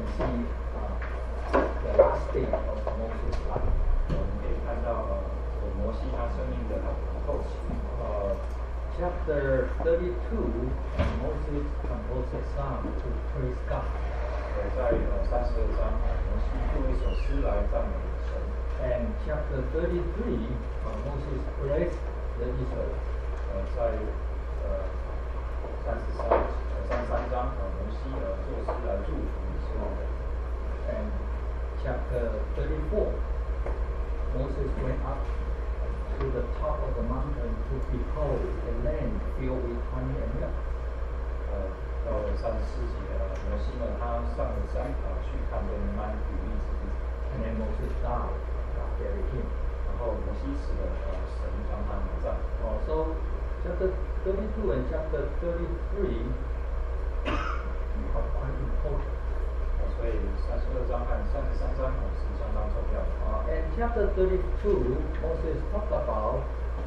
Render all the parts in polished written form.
see the last day of Moses' life. 我们可以看到摩西他生命的后期。 Chapter 32, Moses composed a psalm to praise God. 在32章，摩西做一首诗来赞美神。 And chapter 33, Moses praised the Israelites. 在33章，摩西作诗来祝福以色列人。 And chapter 34, Moses went up to the top of the mountain to behold the land filled with honey and milk. 到了34节，摩西呢，他上了山去看见那美丽之地。 And then Moses died, God buried him. 然后摩西死了，神将他埋葬。 So chapter 32 and chapter 33 are quite important. 所以32章和33章是相当重要的。 And chapter 32, Moses talked about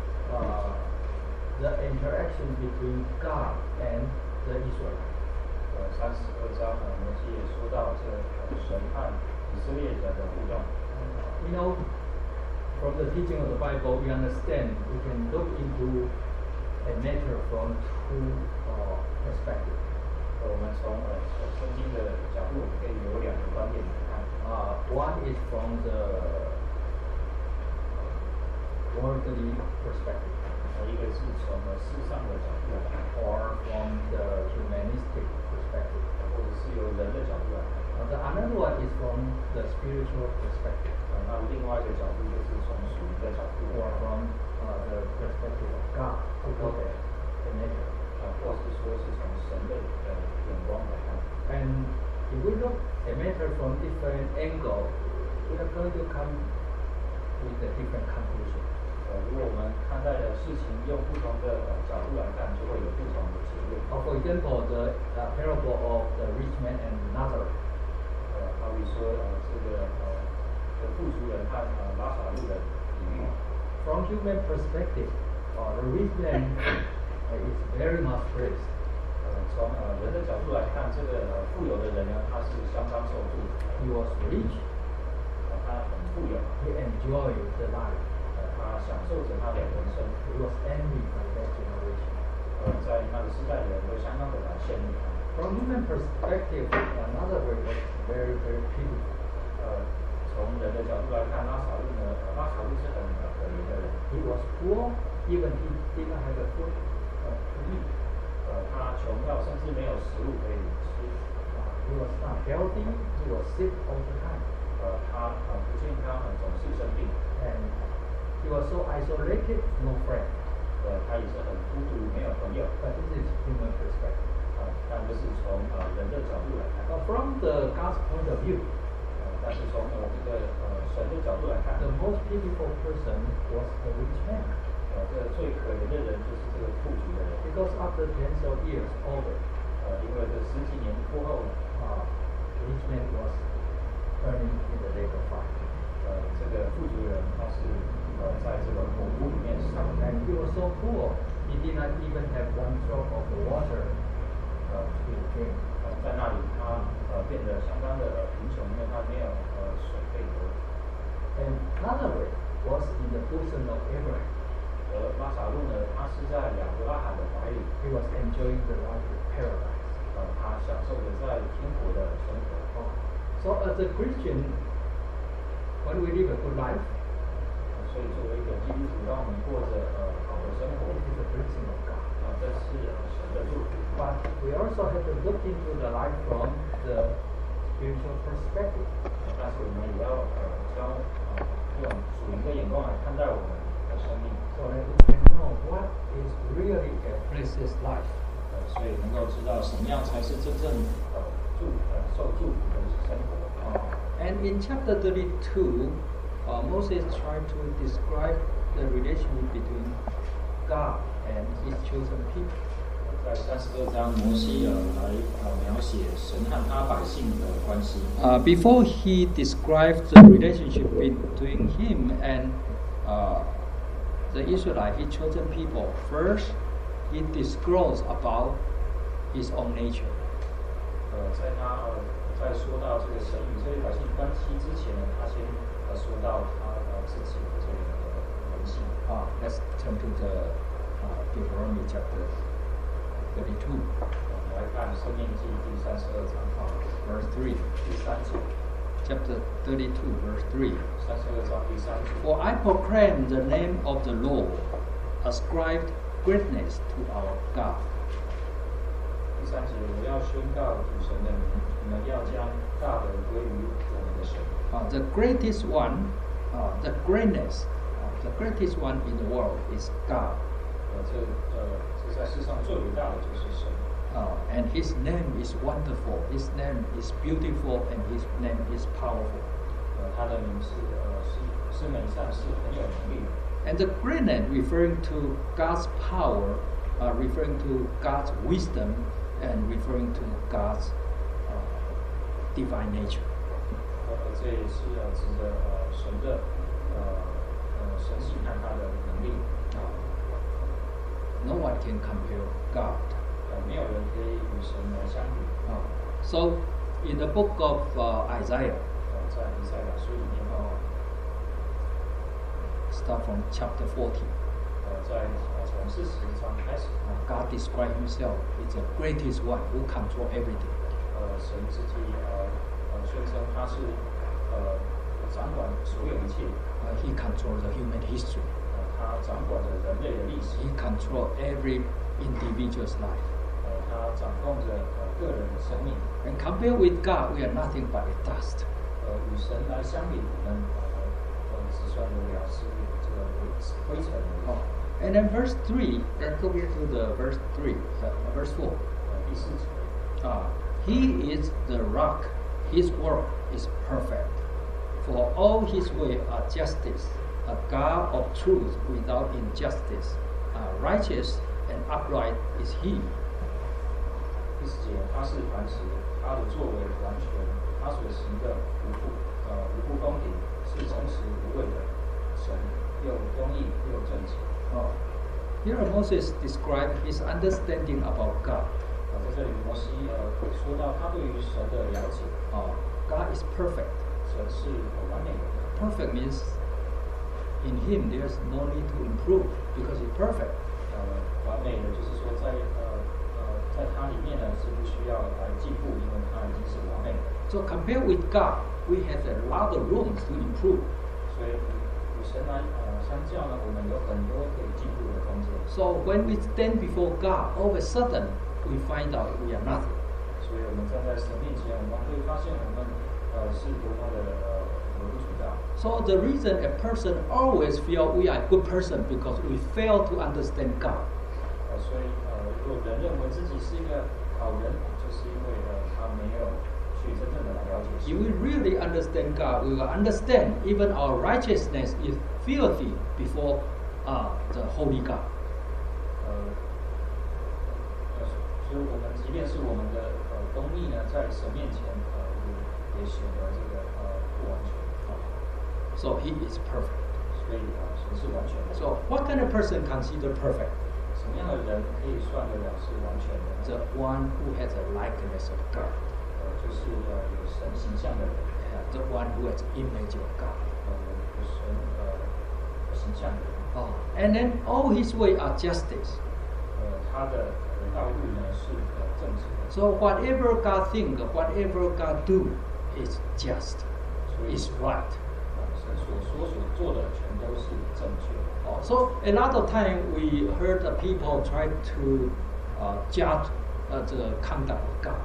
the interaction between God and the Israelites. 32章摩西也说到这神和以色列人的互动。 You know, from the teaching of the Bible, we understand we can look into a matter from two perspectives. 我们从圣经的角度，我们可以有两个观点来看。 One is from the worldly perspective. 一个是从世上的角度来看， or from the humanistic perspective. 或者是由人的角度来看。 Another one is from the spiritual perspective. 那另外一个角度就是从属灵的角度， or from the perspective of God to look at the nature. 或是说是从神的眼光来看。 And if we look at matter from different angle, we are going to come with a different conclusion. 如果我们看待的事情用不同的角度来看，就会有不同的结论。 For example, the parable of the rich man and Lazarus. 好比说这个富足人和拉撒路的比喻。 From human perspective, the rich man is very much praised. 从人的角度来看，这个富有的人呢，他是相当受祝福。 He was rich. 他很富有。 He enjoyed the life. 他享受着他的人生。 He was envied by that generation. 在那个时代的人都相当的羡慕他。 From human perspective, another way was very, very pitiful. 从人的角度来看，拉撒路是很可怜的人。 He was poor, even he did not have a food to eat. 他穷到甚至没有食物可以吃。 He was not healthy. He was sick all the time. 他不健康，总是生病。 And he was so isolated, no friend. 他也是很孤独，没有朋友。 But this is human perspective. 但这是从人的角度来看。 From the God's point of view, 但是从这个神的角度来看 the most pitiful person was the rich man. 这最可怜的人就是这个富足的人。 Because after tens of years over, 因为这十几年过后， the rich man was burning in the lake of fire. 这个富足人他是在这个火湖里面烧。 And he was so poor, he did not even have one drop of the water to drink. 在那里他变得相当的贫穷，因为他没有水可以喝。 And Lazarus was in the bosom of Abraham. 拉撒路呢，他是在亚伯拉罕的怀里。 He was enjoying the life of paradise. 他享受着在天国的生活。 So as a Christian, when we live a good life, 所以作为一个基督徒，当我们过着好的生活， it is a blessing of God. 这是神的祝福。 But we also have to look into the life from the spiritual perspective. 但是我们也要用属灵的眼光来看待我们的生命。 So that we can know what is really a blessed life. 所以能够知道什么样才是真正受祝福的生活。 And in chapter 32, Moses tried to describe the relationship between God and His chosen people. 在32章，摩西来描写神和他百姓的关系。 Before he describes the relationship between him and the Israelite, his chosen people, first he disclosed about his own nature. 在他在说到这个神与这些百姓关系之前呢，他先说到他自己的这个人性。 Let's turn to the Deuteronomy chapter 32. 来看《申命记》第32章 verse 3. 第3节。 Chapter 32, verse 3. 32章第3节。 For I proclaim the name of the Lord, ascribed greatness to our God. 第3节，我要宣告主神的名，你们要将大德归于我们的神。 The greatest one, the greatness, the greatest one in the world is God. 这在世上最伟大的就是神。 And His name is wonderful. His name is beautiful, and His name is powerful. 他的名是美善，是很有能力的。 And the greatness referring to God's power, referring to God's wisdom, and referring to God's divine nature. 这也是指着神的神性和他的能力。 No one can compare God. 没有人可以与神来相比。 So, in the book of Isaiah, 在以赛亚书里面 start from chapter 40. 从40章开始。 God describes Himself as the greatest one who controls everything. 神自己宣称他是掌管所有一切。 He controls the human history. 他掌管着人类的历史。 He controls every individual's life. 他掌控着个人的生命。 And compared with God, we are nothing but a dust. 与神来相比，我们只算得了是这个灰尘。 And then verse 3, let's go back to the verse 3, verse 4. 第4节。 He is the rock. His work is perfect. For all His ways are justice. A God of truth without injustice. Righteous and upright is He. 第4节，他是磐石，他的作为完全，他所行的无不公平，是诚实无畏的神，又公义又正直。 Here Moses described his understanding about God. 在这里，摩西说到他对于神的了解。 God is perfect. 神是完美的。 Perfect means in Him there's no need to improve because He's perfect. 完美的就是说在它里面呢是不需要来进步，因为它已经是完美的。 So compared with God, we have a lot of room to improve. 所以与神来相较呢，我们有很多可以进步的空间。 So when we stand before God, all of a sudden we find out we are nothing. 所以我们站在神面前，我们会发现我们是多么的微不足道。 So the reason a person always feel we are a good person because we fail to understand God. 所以如果人认为自己是一个好人，就是因为他没有去真正的来了解神。 If we really understand God, we will understand even our righteousness is filthy before the holy God. 所以我们即便是我们的公义呢，在神面前也显得这个不完全。 So He is perfect. 所以神是完全的。 So what kind of person considered perfect? 什么样的人可以算得了是完全的？ The one who has a likeness of God. 就是有神形象的人。 The one who has the image of God. 有神形象的人。 And then all His ways are justice. 他的道路呢是正直的。 So whatever God think, whatever God do, is just, is right. 神所说所做的全都是正确的。 So a lot of time we heard the people try to judge the conduct of God.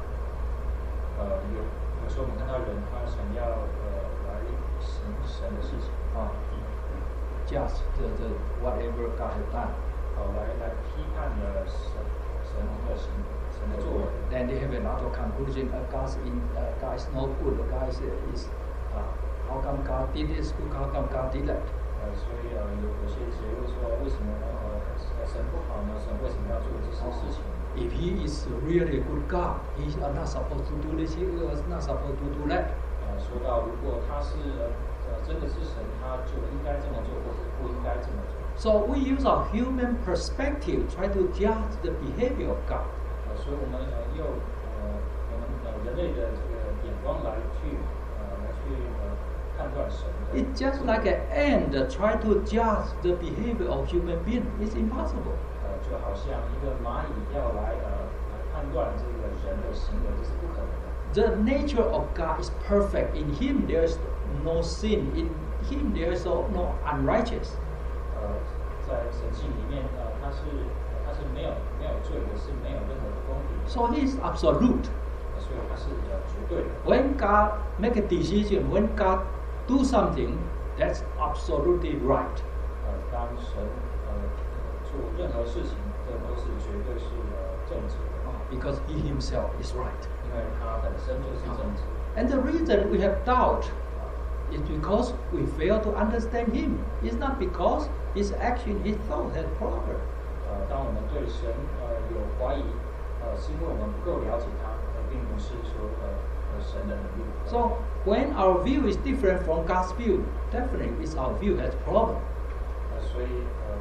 有时候我们看到人他想要来行神的事情。 Judge the whatever God has done. 来批判了神的作为。 Then they have a lot of conclusion. God is no good. God is how come God did this? How come God did that? 所以有些结论说，为什么神不好呢？神为什么要做这些事情？ If He is really a good God, He is not supposed to do this. He is not supposed to do that. 说到如果他是真的是神，他就应该这么做，或者不应该这么做。 So we use our human perspective try to judge the behavior of God. 所以我们用我们人类的这个眼光来去判断神的。 It's just like an ant try to judge the behavior of human being. It's impossible. 就好像一个蚂蚁要来判断这个人的行为，这是不可能的。 The nature of God is perfect. In Him there is no sin. In Him there is no unrighteous. 在神性里面，它是没有罪的，是没有任何的公平。 So He is absolute. 所以它是绝对的。 When God make a decision, when God do something, that's absolutely right. 当神做任何事情，这都是绝对是正直的。 Because He Himself is right. 因为他本身就是正直。 And the reason we have doubt is because we fail to understand Him. It's not because His action, His thought has problem. 当我们对神有怀疑，是因为我们不够了解他，并不是说神的能力。 So when our view is different from God's view, definitely it's our view has problem. 所以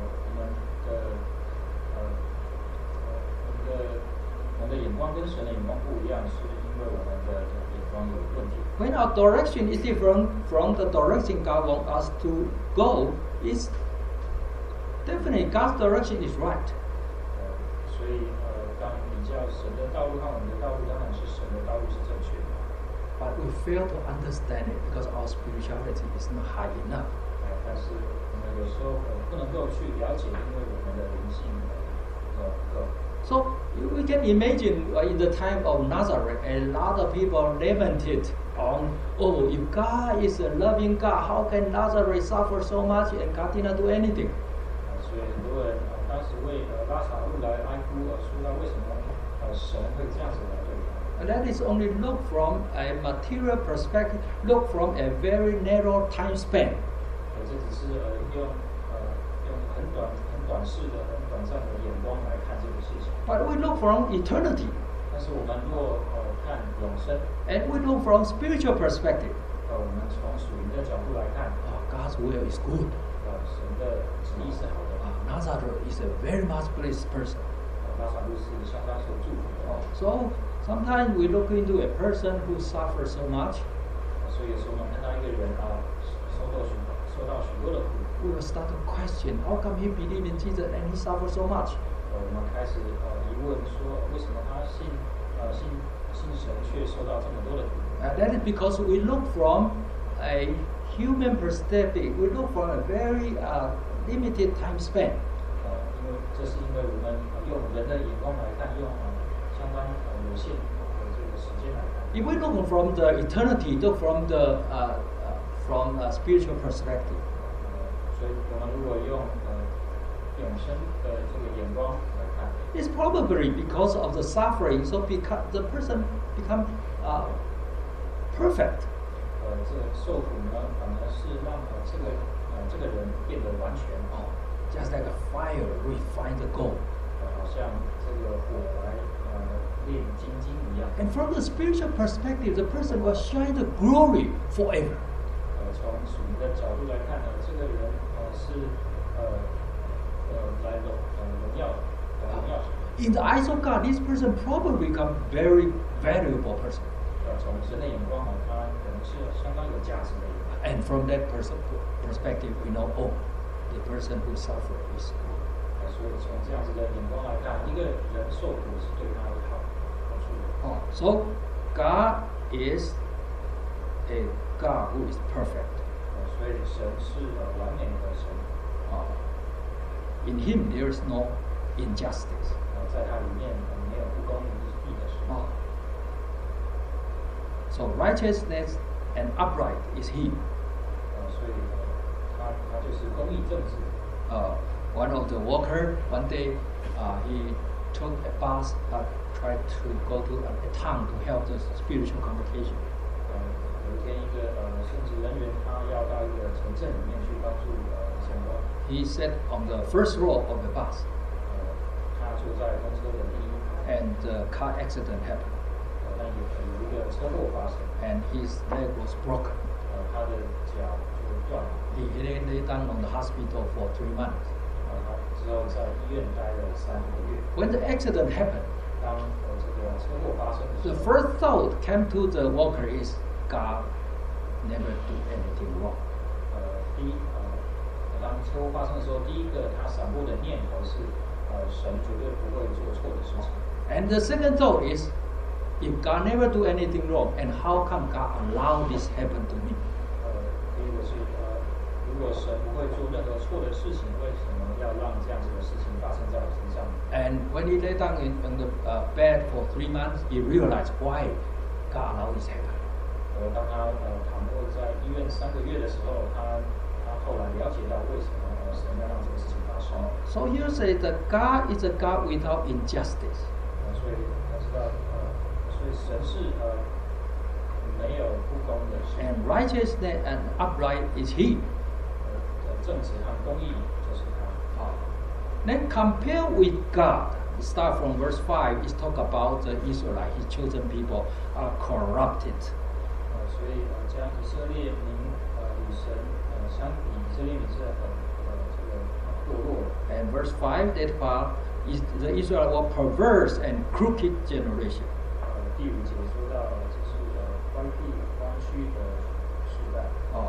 我们的眼光跟神的眼光不一样，是因为我们的眼光有问题。 When our direction is different from the direction God wants us to go, it's definitely God's direction is right. 所以当比较神的道路和我们的道路，当然是神的道路是正确的。 But we fail to understand it because our spirituality is not high enough. 但是我们有时候不能够去了解，因为我们的灵性不够。 So we can imagine in the time of Nazareth, a lot of people lamented on, oh, if God is a loving God, how can Nazareth suffer so much and God did not do anything? 所以很多人当时为拉撒路来哀哭，说到为什么神会这样子来对他。 And that is only look from a material perspective, look from a very narrow time span. 这只是用很短视的、很短暂的眼光来看这个事情。 But we look from eternity. 但是我们若看永生， And we look from spiritual perspective. 我们从属灵的角度来看， God's will is good. 神的旨意是好的。 Nazareth is a very much blessed person. 拉撒路是相当受祝福的。 So sometimes we look into a person who suffers so much. 所以有时候我们看到一个人受到许多的苦。 We will start to question, how come he believed in Jesus and he suffered so much? 我们开始疑问说，为什么他信神却受到这么多的苦？ That is because we look from a human perspective. We look from a very limited time span. 因为这是因为我们用人的眼光来看，用相当有限的这个时间来看。 If we look from the eternity, look from the from a spiritual perspective. 所以我们如果用永生的这个眼光来看， It's probably because of the suffering, so the person become perfect. 这个受苦呢，反而是让这个人变得完全。 Just like a fire refine the gold. 好像这个火来炼金一样。 And from the spiritual perspective, the person will shine the glory forever. 从属灵的角度来看呢，这个人是来荣耀。 In the eyes of God, this person probably become very valuable person. 从神的眼光他可能是相当有价值的人。 And from that perspective, we know, oh, the person who suffered is good. 所以从这样子的眼光来看，一个人受苦是对他有好处的。 So God is a God who is perfect. 所以神是完美的神。 In Him there is no injustice. 在他里面没有不公义的事。 So righteousness and upright is He. 所以他就是公义正直。 One of the worker one day he took a bus, tried to go to a town to help the spiritual congregation. 有一天，一个圣职人员，他要到一个城镇里面去帮助前方。 He sat on the first row of the bus. 他坐在公车的第一排。 And the car accident happened. 但有一个车祸发生。 And his leg was broken. 他的脚就断了。 He lay down on the hospital for 3 months. 之后在医院待了3个月。 When the accident happened, 当这个车祸发生的时 the 候， first thought came to the worker is God never do anything wrong. 当车祸发生的时候，第一个他闪过的念头是，神绝对不会做错的事情。 And the second thought is, if God never do anything wrong, and how come God allow this happen to me? 第一个是如果神不会做任何错的事情，为什么要让这样子的事情发生在我身上？ And when he lay down in the bed for 3 months, he realized why God allowed this happen. 当他躺卧在医院3个月的时候，他后来了解到为什么神要让这个事情发生。 So here say that God is a God without injustice. 所以他知道，所以神是没有不公的事。 And righteousness and upright is He. 正直和公义就是他。 Then compare with God. Start from verse 5. It's talk about the Israelite, His chosen people, are corrupted. 所以将以色列民与神相比，以色列民是这个堕落。 And verse 5 that part is the Israelites were perverse and crooked generation. 第5节说到，这是歪僻弯曲的时代。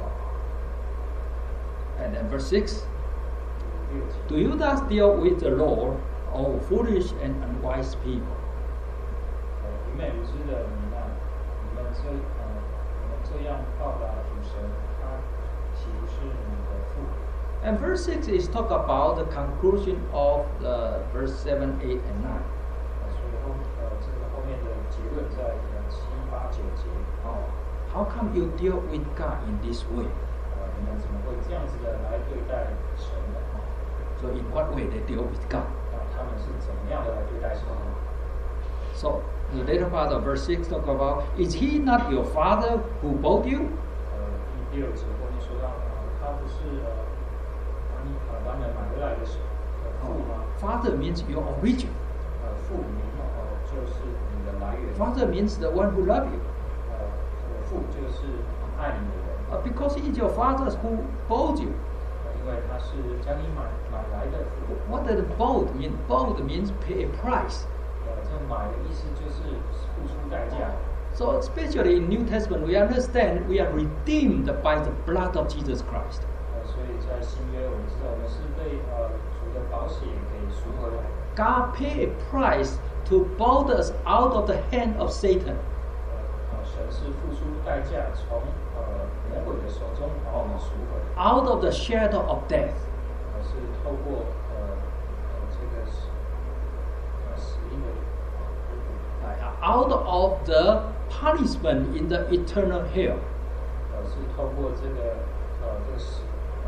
And then verse 6. 第6节。 Do you thus deal with the Lord, O foolish and unwise people? 愚昧无知的你们，你们这样报答主神，他岂不是你的父？ And verse 6 is talk about the conclusion of the verse 7, 8, and 9. 所以这个后面的结论在7、8、9节。 How come you deal with God in this way? 你们怎么会这样子的来对待神呢？ So in what way they deal with God? 他们是怎么样的来对待神呢？ So the later part of verse 6 talk about, is He not your Father who bought you? 第6节后面说到，他不是把你们买回来的父吗？ Father means your origin. 父名就是你的来源。 Father means the one who loves you. 父就是爱你的人。 Because He is your Father who bought you. 因为他是将你买来的父。 What does bought mean? Bought means pay a price. 这买的意思就是付出代价。 So especially in New Testament, we understand we are redeemed by the blood of Jesus Christ. 所以在新约，我们知道我们是被主的宝血给赎回来。 God paid a price to bought us out of the hand of Satan. 神是付出代价，从魔鬼的手中把我们赎回。 Out of the shadow of death. 是透过这个死因的。 Out of the punishment in the eternal hell. 是透过这个死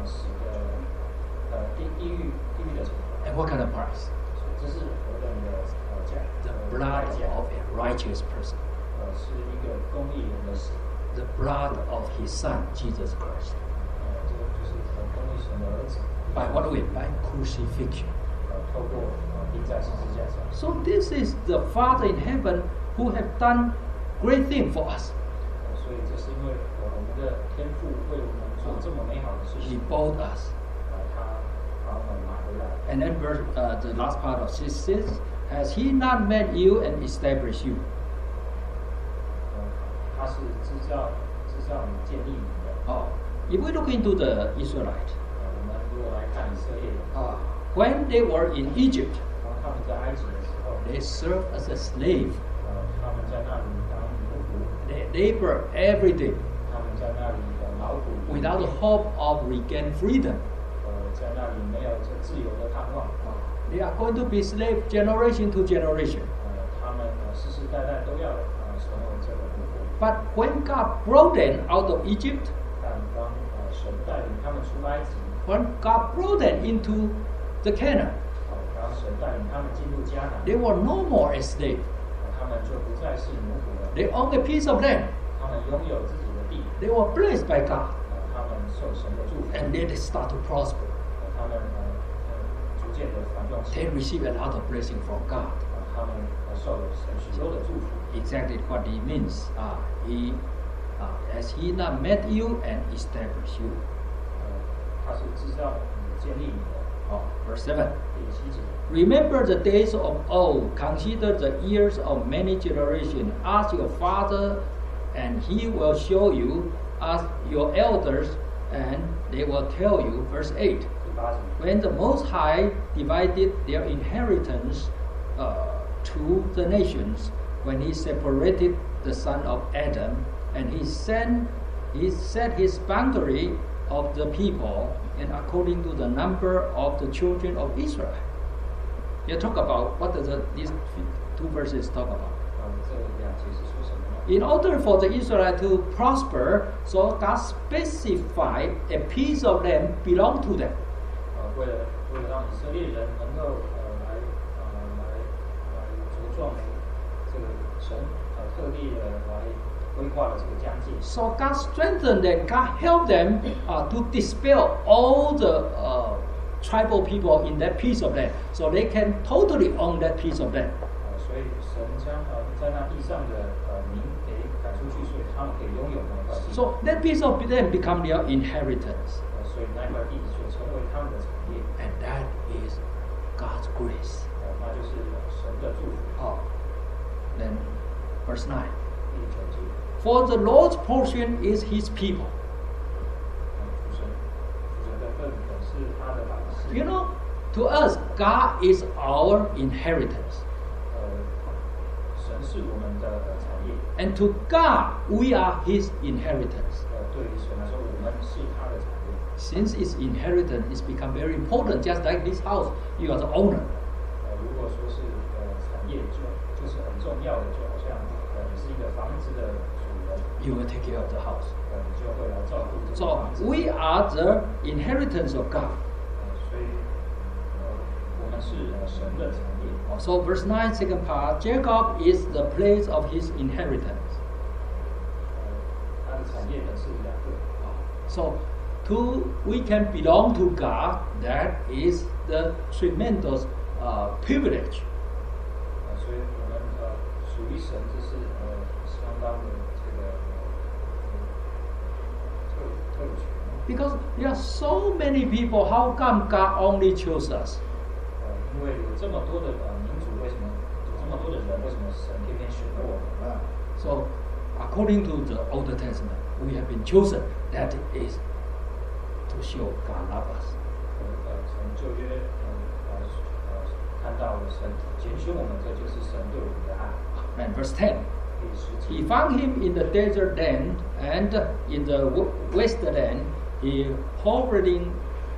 的地狱的惩罚。 And what kind of price? 这是何等的价？ The blood of a righteous person. 是一个公义人的死。 The blood of His Son, Jesus Christ. 这个就是公义神的儿子。 By what way? By crucifixion. 透过钉在十字架上。 So this is the Father in heaven who have done great thing for us. 所以这是因为我们的天父为我们做这么美好的事 He 情。 bought us. 他把我们买回来。 And then the last part of 6 says, has He not made you and established you? 他是制造你建立你的。 If we look into the Israelite, 我们如果来看以色列人， when they were in Egypt, 当他们在埃及的时候， they served as a slave. 他们在那里当奴仆， They labor every day 他们在那里劳苦， without the hope of regain freedom. 在那里没有这自由的盼望。 They are going to be slave generation to generation. 他们世世代代都要成为这个奴仆。 But when God brought them out of Egypt, 但当神带领他们出埃及， when God brought them into the Canaan, 当神带领他们进入迦南， they were no more a slave. 他们就不再是奴仆了。 They owned a piece of land. 他们拥有自己的地， They were blessed by God. 他们受神的祝福， And then they start to prosper. 他们逐渐的繁荣起 They 来， receive a lot of blessing from God. 他们受了神许多的祝福。 Exactly what He means. Has He not met you and established you? 他是知道你建立你的， verse 7. 第7节。 Remember the days of old, consider the years of many generations. Ask your father, and he will show you. Ask your elders, and they will tell you. Verse 8. 第8节。 When the Most High divided their inheritance to the nations, when he separated the son of Adam, and he set his boundary of the people, and according to the number of the children of Israel. You talk about what does these two verses talk about? 这2节是说什么呢？ In order for the Israelites to prosper, so God specified a piece of land belong to them. 为了让以色列人能够来茁壮，这个神特地的来规划了这个疆界。 So God strengthened them. God helped them to dispel all the tribal people in that piece of land, so they can totally own that piece of land. 所以神将在那地上的民给赶出去，所以他们可以拥有那块地。 So that piece of land become their inheritance, 所以那块地就成为他们的产业。 and that is God's grace. 那就是神的祝福。 Then, verse 9. 第9节。 For the Lord's portion is His people. 主神的份是他的百姓。 You know, to us, God is our inheritance. 神是我们的产业。 And to God, we are His inheritance. 对于神来说，我们是他的产业。 Since it's inheritance, it's become very important. Just like this house, you are the owner. 如果说是产业，就是很重要的，就好像你是一个房子的主人。 You will take care of the house. 你就会来照顾这个 So 房子。 we are the inheritance of God. 所以我们是神的产业。 So verse 9, second part, Jacob is the place of his inheritance. 他的产业是2个。 So we can belong to God. That is the tremendous privilege. 所以我们属于神，这是相当的这个特权。 Because there are so many people, how come God only chose us? 因为有这么多的民族，为什么有这么多的人？为什么神偏偏选了我们？ So according to the Old Testament, we have been chosen. That is to show God loves us. 从旧约看到神拣选我们，这就是神对我们的爱。 And verse 10. 第10 He 节。 found him in the desert land and in the wasteland, a hovering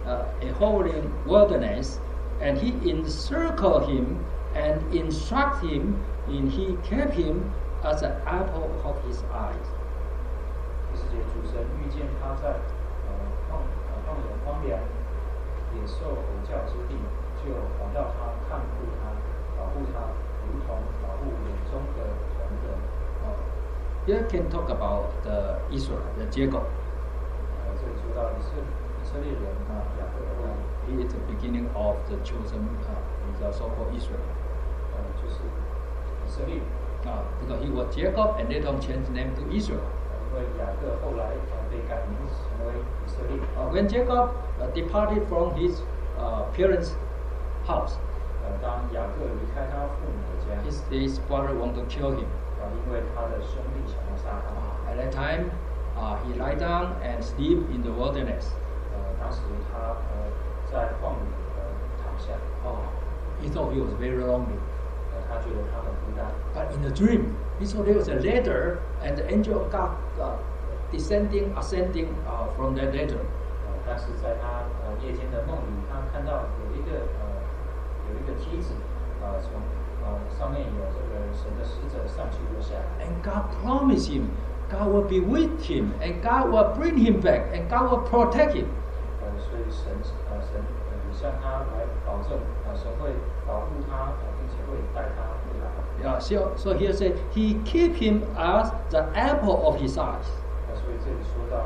wilderness, and he encircled him and instructed him, and he kept him as an apple of his eyes. 第10节，主神遇见他在旷野荒凉、野兽吼叫之地，就环绕他，看顾他，保护他，如同保护眼中的瞳人。 Here can talk about the Israel, the Jacob. 这里说到以色列人雅各的问题， He is the beginning of the chosen, the so-called Israel. 就是以色列。 Because he was Jacob and later on changed name to Israel. 因为雅各后来被改名成为以色列。 When Jacob departed from his parents' house, 当雅各离开他父母的家， his brother wanted to kill him. 因为他的兄弟想要杀他。 At that time, he lie down and sleep in the wilderness. 当时他在旷野躺下。 He thought he was very lonely. 他觉得他很孤单。 But in a dream, he saw there was a ladder and the angel of God descending, ascending from that ladder. 但是在他夜间的梦里，他看到有一个梯子，从上面有这个神的使者上去落下来。 And God promised him, God will be with him, and God will bring him back, and God will protect him. 所以神向他来保证，神会保护他，并且会带他回来。 So here say he keep him as the apple of his eyes. 所以这里说到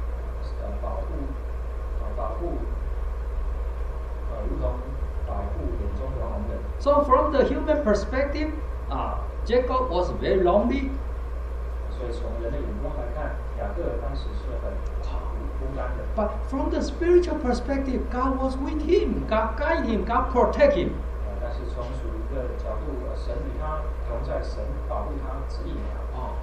保护，如同保护眼中的红人。 So from the human perspective, Jacob was very lonely. 所以从人的眼光来看，雅各当时是很孤单的。 But from the spiritual perspective, God was with him. God guide him. God protect him. 但是从属灵的角度，神与他同在，神保护他，指引他。 Oh,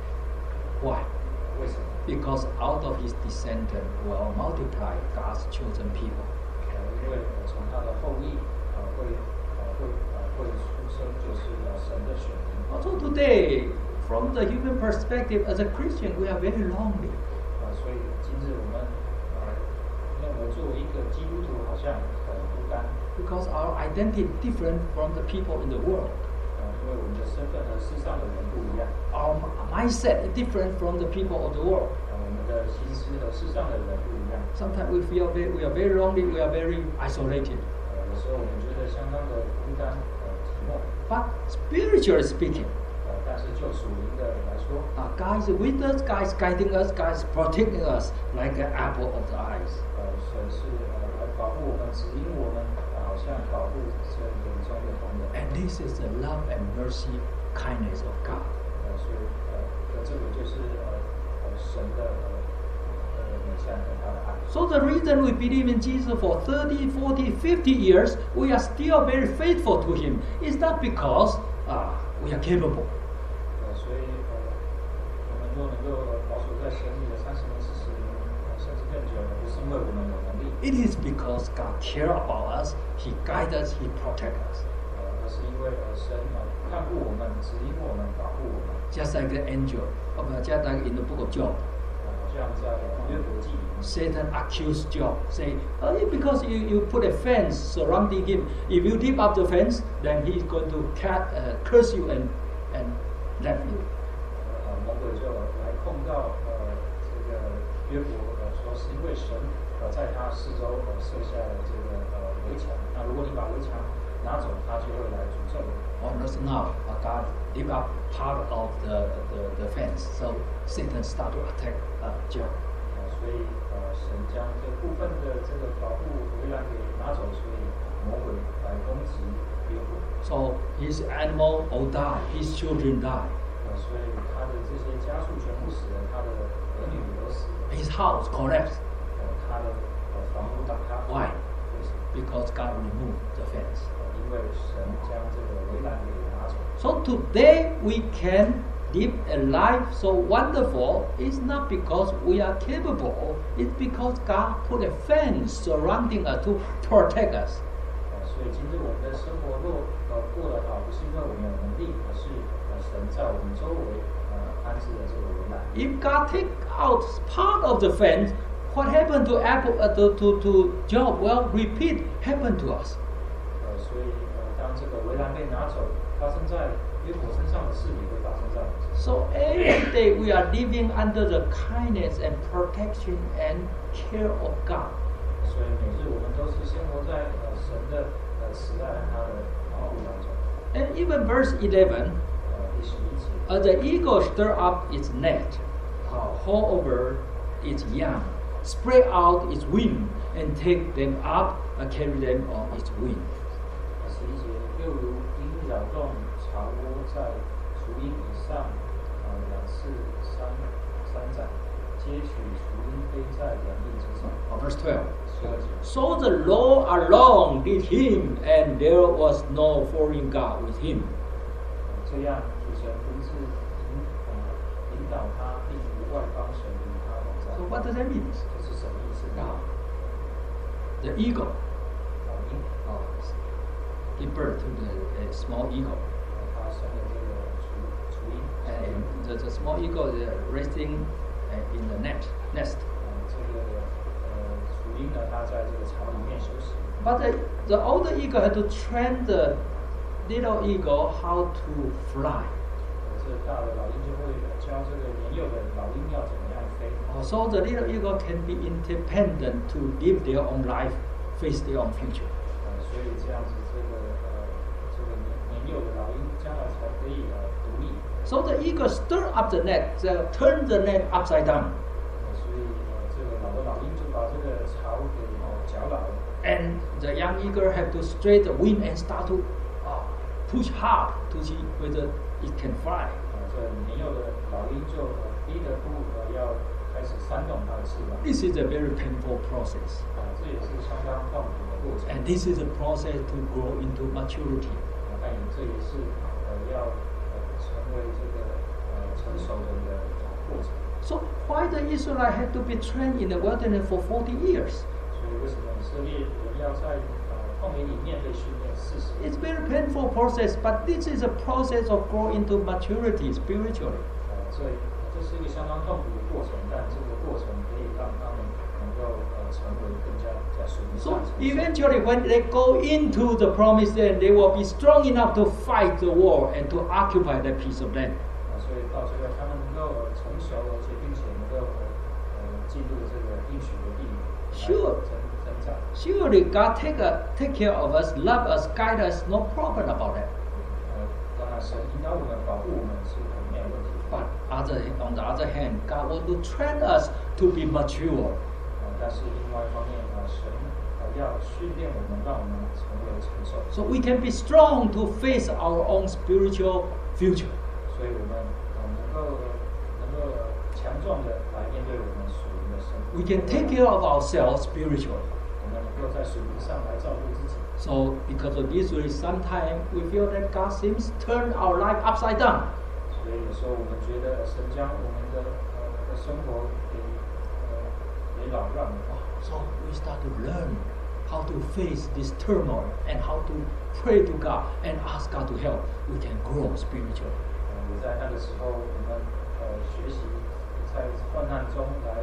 why? 为什么？ Because out of his descendant will multiply God's chosen people. 因为从他的后裔会出生，就是神的选民。 Also today, from the human perspective, as a Christian, we are very lonely. 所以今日我们认为作为一个基督徒，好像很孤单。 Because our identity different from the people in the world. 因为我们的身份和世上的人不一样。 Our mindset is different from the people of the world. 我们的心思和世上的人不一样。 Sometimes we feel we are very lonely. We are very isolated. 有时候我们觉得相当的孤单、寂寞。 But spiritually speaking, 但是就属灵的来说， God is with us. God is guiding us. God is protecting us like an apple of the eyes. 神是来保护我们、指引我们，好像保护这眼中的同人。 And this is the love and mercy, kindness of God. 所以这个就是神的美善和他的爱。 So the reason we believe in Jesus for 30, 40, 50 years, we are still very faithful to Him, is not because we are capable. 所以我们若能够保守在神里的30年、40年，甚至更久，不是因为我们有能力， It is because God cares about us, He guides us, He protects us. 而是因为神看顾我们、指引我们、保护我们。 Just like the angel, just like in the book of Job. 好像在约伯记里面， Satan accused Job, say, because you put a fence surrounding him, if you leap up the fence, then he's going to curse you and left you. 魔鬼就来控告这个约伯，说是因为神在他四周设下了这个围墙，那如果你把围墙拿走，他就会来诅咒你。 Almost now, God leap up part of the fence, so Satan start to attack Job. 所以神将这部分的这个保护围栏给拿走，所以魔鬼来攻击约伯。 So his animal all die, his children die, 所以他的这些家畜全部死了，他的儿女也都死了， his house collapsed. 他的房屋倒塌。 Why? 为什么？ Because God removed the fence. 因为神将这个围栏给拿走。 So today we can live a life so wonderful. It's not because we are capable. It's because God put a fence surrounding us to protect us. 所以今日我们的生活若过得好，不是因为我们有能力，而是神在我们周围安置了这个围栏。 If God take out part of the fence, what happened to Job? Well, repeat happened to us. 所以当这个围栏被拿走，发生在约伯身上的事也会发生在我们身上。 So every day we are living under the kindness and protection and care of God. 所以每日我们都是生活在神的慈爱和他的保护当中。 And even verse 11, 第11节， the eagle stir up its net, haul over its young, spread out its wing, and take them up and carry them on its wing. 11节，又如鹰扰动巢窝在雏鹰以上2次三展，接取雏鹰飞在两翼之上。 Verse 12. 12节。 So the Lord alone did him, and there was no foreign God with him. 这样，主神独自引导他，并无外邦神与他同在。 So what does that mean? 这是什么意思呢？ The eagle 老鹰， give birth to the small eagle. 他生了这个雏鹰， And the small eagle is resting in the nest. 这个雏鹰呢，它在这个巢里面休息。 But the older eagle had to train the little eagle how to fly. 这大的老鹰就会教这个年幼的老鹰要怎么样飞。 So the little eagle can be independent to live their own life, face their own future. 所以这样子，这个年幼的老鹰将来才可以独立。 So the eagle stir up the net, turn the net upside down, 所以这个老鹰就把这个巢给搅倒了。 and the young eagle have to straight the wing and start to push hard to see whether it can fly. 这年幼的老鹰就逼得不要开始扇动它的翅膀。 This is a very painful process. 这也是相当痛苦的过程。 And this is a process to grow into maturity. 但这也是要成为这个成熟的一个过程。 So why the Israelites had to be trained in the wilderness for 40 years? 所以为什么以色列人要在旷野里面被训练40年？ It's very painful process, but this is a process of growing into maturity spiritually. 这是一个相当痛苦的过程，但这个过程可以让他们能够成为更加在属灵 So 上成熟。 eventually when they go into the promised land, they will be strong enough to fight the war and to occupy that piece of land. 所以到最后他们能够成熟，而且并且能够进入这个应许的地里来增长。 Surely God take care of us, love us, guide us, no problem about that. 当然神引导我们、保护我们是没有问题。 But on the other hand, God wants to train us to be mature. 但是另外一方面神要训练我们，让我们成为成熟。 So we can be strong to face our own spiritual future. 所以我们能够强壮的来面对我们属灵的生活。 We can take care of ourselves spiritually. 我们能够在属灵上来照顾自己。 So because of this, sometimes we feel that God seems to turn our life upside down. 所以有时候我们觉得神将我们的生活给扰乱了。 So we start to learn how to face this turmoil and how to pray to God and ask God to help. We can grow spiritually. 也在那个时候，我们学习在患难中来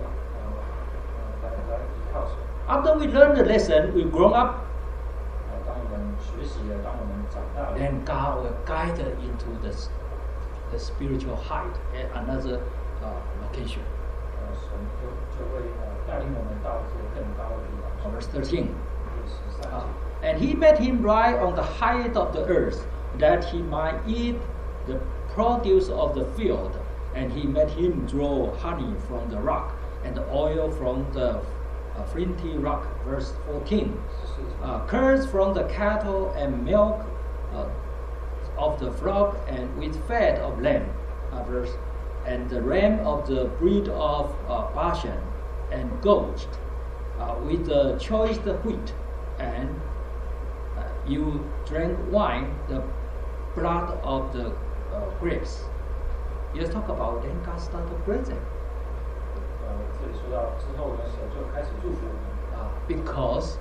依靠神。 After we learn the lesson, we grow up, 当我们学习了，当我们长大了， then God will guide us into the spiritual height at another location. 神就会带领我们到这个更高的地方。 Verse 13. 第13节。 And he made him ride on the height of the earth, that he might eat the produce of the field. And he made him draw honey from the rock, and oil from the flinty rock. Verse 14. Curds from the cattle, and milk of the flock, and with fat of lamb. And the ram of the breed of Bashan, and goat with the choice wheat, and you drank wine, the blood of the grapes. You talk about then God started blessing. 这里说到之后呢，神就开始祝福我们。 Because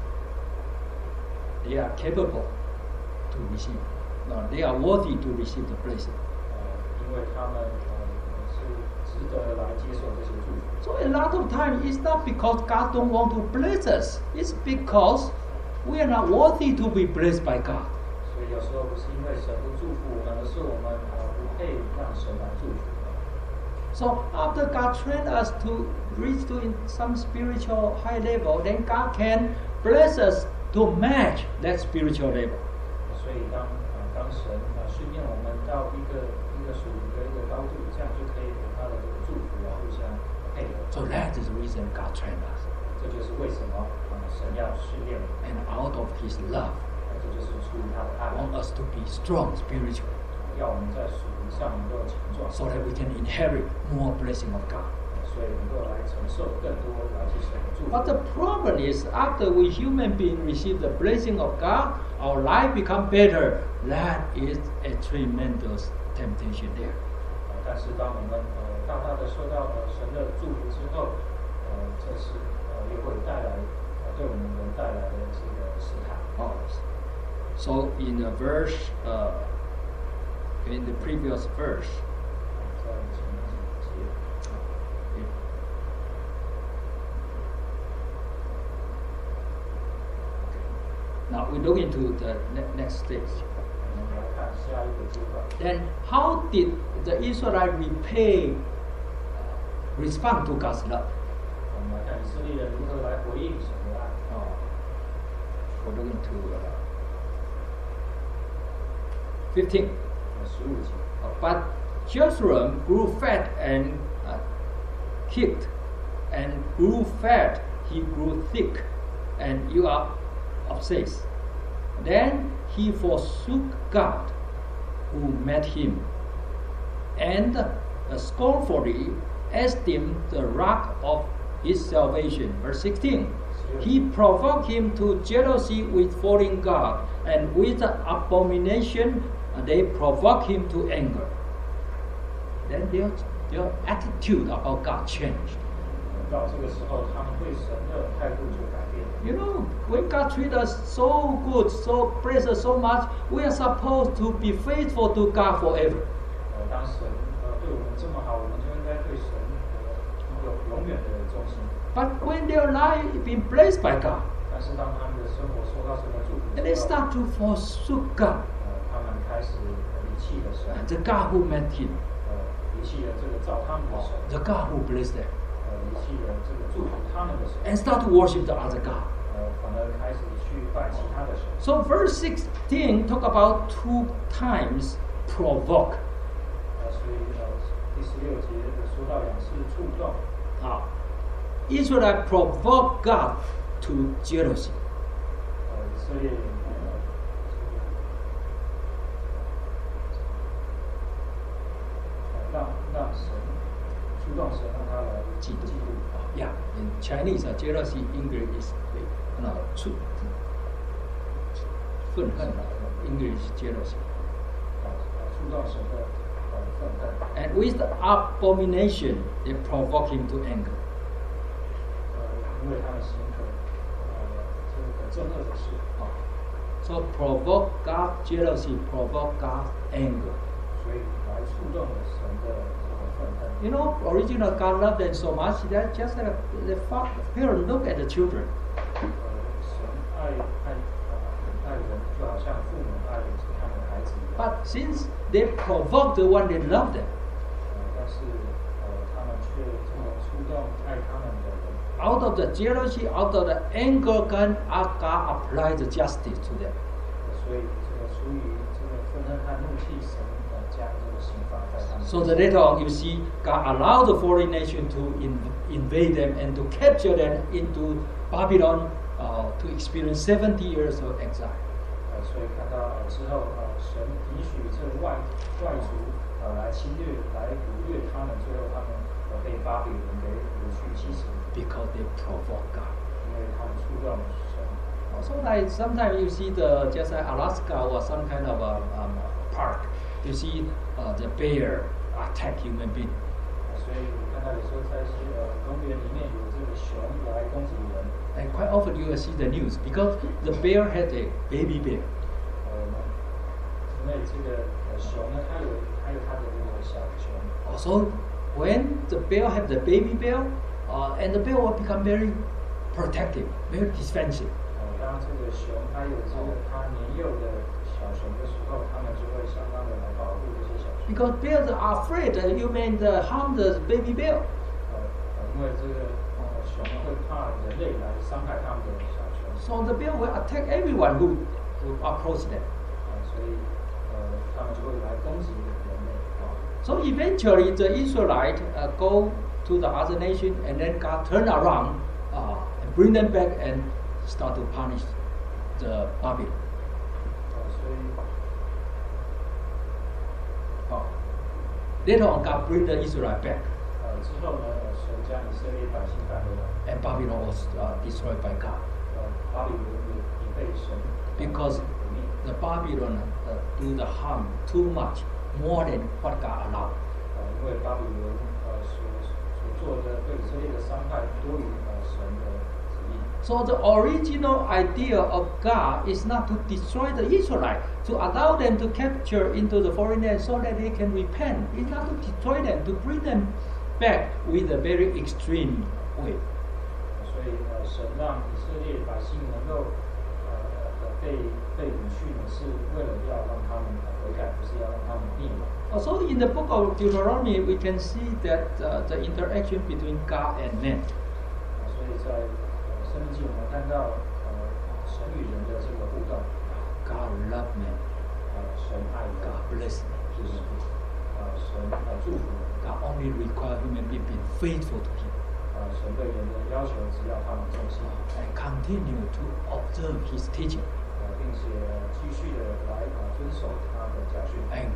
they are capable to receive. No, they are worthy to receive the blessing. 因为他们是值得来接受这些祝福。 So a lot of time it's not because God don't want to bless us. It's because we are not worthy to be blessed by God. 所以有时候不是因为神不祝福我们，而是我们不配让神来祝福。 So after God trained us to reach to in some spiritual high level, then God can bless us to match that spiritual level. 所以当神训练我们到一个属灵的一个高度，这样就可以和他的这个祝福互相配合。 So that is the reason God trained us. 这就是为什么神要训练我们。 And out of His love, 这就是出于他的爱， want us to be strong spiritually, 要我们在属灵上能够强壮， so that we can inherit more blessing of God. 所以能够来承受更多来自神的祝福。 But the problem is, after we human beings receive the blessing of God, our life become better. That is a tremendous temptation there. 但是当我们大大的受到神的祝福之后，这是也会带来对我们人带来的这个试探。 So in the verse, in the previous verse, 在前面几节。 Now we look into the next stage. 我们来看下一个阶段。 Then how did the Israelites respond to God's love? 我们来看以色列人如何来回应神的爱。 We're looking to 15. 15节。 But Jerusalem grew fat and kicked, and grew fat, he grew thick, and you are obsessed. Then he forsook God, who made him, and scornfully esteemed the rock of his salvation. Verse 16. He provoked him to jealousy with foreign God, and with abomination they provoke him to anger. Then their attitude about God changed. 到这个时候，他们对神的态度就改变了。 You know, when God treats us so good, so bless us so much, we are supposed to be faithful to God forever. 当神对我们这么好，我们就应该对神有永远的忠心。 But when their life been blessed by God, 但是当他们的生活受到神的祝福 and they 之后， start to forsook God, 他们开始离弃了神， the God who made him, 离弃了这个造他们的神， the God who blessed them, 离弃了这个祝福他们的神， and start to worship the other God. 反而开始去拜其他的神。 So verse 16 talk about 2 times provoke. 所以第16节说到2次触动。 Israel provoked God to jealousy. 以色列让神触动神，让他来嫉妒。 Yeah, in Chinese, jealousy English is 愤恨 English jealousy. 触动神的愤恨。 And with the abomination, they provoke him to anger. 因为他们行这个憎恶的事。 So provoke God jealousy, provoke God anger. 所以来触动了神的这个愤恨。 You know, original God loved them so much that just like the parent look at the children. 神爱人，就好像父母爱他们的孩子一样。 But since they provoked the one they loved them, 但是他们却这么触动爱他们的人。 out of the jealousy, out of the anger, God applied the justice to them. 所以这个出于这个愤恨和怒气，神将这个刑罚在他们。 So that later on, you see, God allowed the foreign nation to invade them and to capture them into Babylon to experience 70 years of exile. 所以看到之后，神允许这个外族来侵略、来掳掠他们，最后他们被巴比伦给掳去70年。 Because they provoke God. 因为他们触动神。 So like sometimes you see just like Alaska or some kind of a park, you see the bear attack human being. 所以我看到有时候在一些公园里面有这个熊来攻击人。 And quite often you will see the news because the bear had a baby bear. 因为这个熊呢，它有它的这个小熊。 So when the bear had the baby bear, and the bear will become very protective, very defensive. 当这个熊它有这个它年幼的小熊的时候，它们就会相当的来保护这些小熊。 Because bears are afraid that you may harm the baby bear. 因为这个熊会怕人类来伤害它们的小熊。 So the bear will attack everyone who approach them. 所以他们就会来攻击人类。 So eventually the Israelites go to the other nation, and then God turn around and bring them back and start to punish the Babylon. 所以 Later on, God bring the Israel back, 之后呢，神将以色列百姓带回来， and Babylon was destroyed by God 巴比伦也被神 because 毁灭。 the Babylon do the harm too much, more than what God allowed. 因为巴比伦所做的对以色列的伤害多于神的旨意。 So the original idea of God is not to destroy the Israelites, to allow them to capture into the foreign land so that they can repent. It's not to destroy them, to bring them back with a very extreme way. 所以神让以色列百姓能够被掳去呢，是为了要让他们悔改，不是要让他们灭亡。 Also, in the book of Deuteronomy, we can see that the interaction between God and man. 所以在申命记我们看到神与人的这个互动。 God love man. 神爱人， God bless man. 就是神祝福人。 God only requires human being be faithful to Him 神对人的要求，只要他们忠心， and continue to observe His teaching 并且继续的来遵守他的教训。 and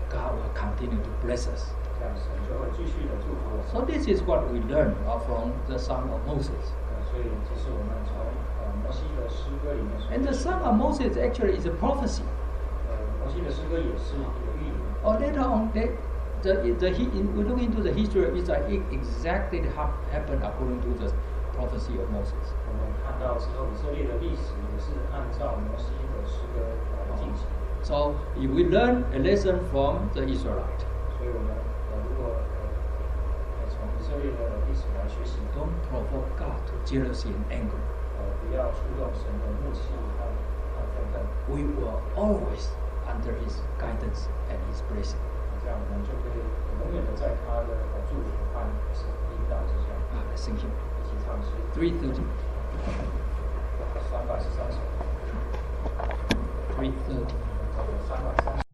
God will continue to bless us. 这样神就会继续的祝福我们。 So this is what we learn from the Song of Moses. 所以这是我们从摩西的诗歌里面所。 And the Song of Moses actually is a prophecy. 摩西的诗歌也是一个预言。 Or later on, we look into the history, it's like it exactly happened according to the prophecy of Moses. 我们看到之后，以色列的历史也是按照摩西的诗歌来进行。 So if we learn a lesson from the Israelite, 所以我们如果从以色列的历史来学习， don't provoke God to jealousy and anger. 不要触动神的怒气和愤恨。 We will always under His guidance and His blessing. 这样我们就可以永远的在他的祝福和引导之下。 Let's sing him. 一起唱诗。 330. 313首。 330. 330。